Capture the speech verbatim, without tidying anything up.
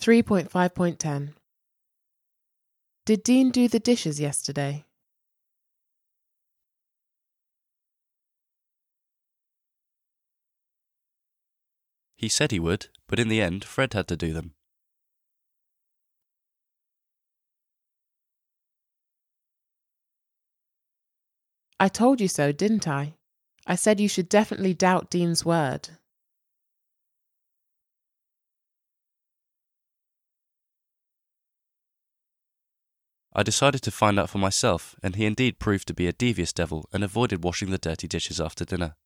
three point five point ten. Did Dean do the dishes yesterday? He said he would, but in the end, Fred had to do them. I told you so, didn't I? I said you should definitely doubt Dean's word. I decided to find out for myself, and he indeed proved to be a devious devil and avoided washing the dirty dishes after dinner.